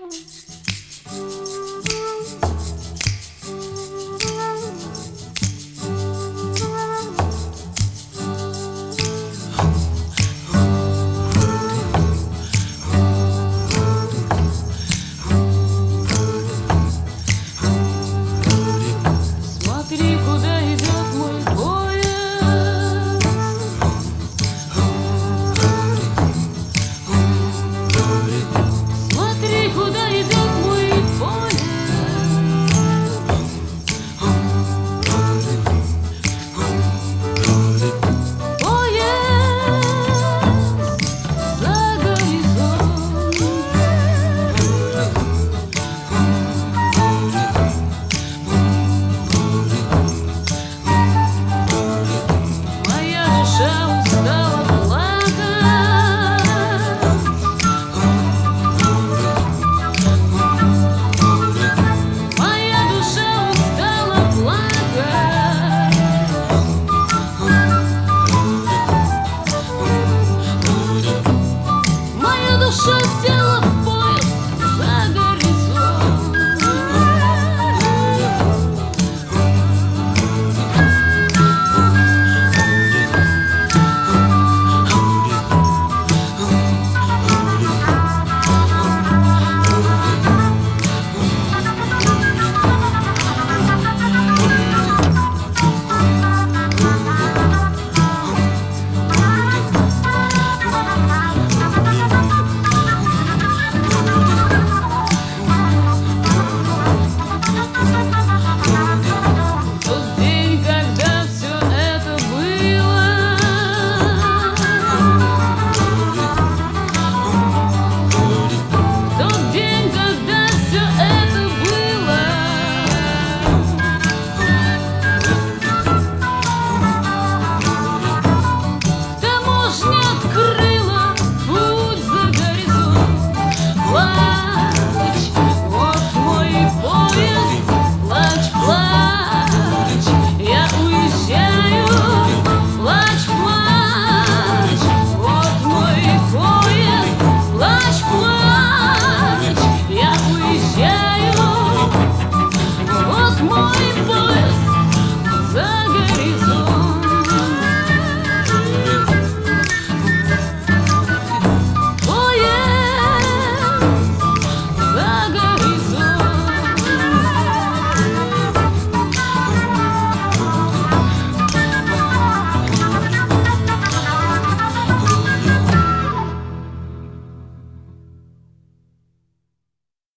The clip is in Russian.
Смотри, куда идет мой поезд. Смотри, куда идет мой поезд. Поезд за горизонт. Моя душа устала плакать. Моя душа устала плакать. Моя душа села в поезд за горизонт. Тот день, когда все это было. Тот день, когда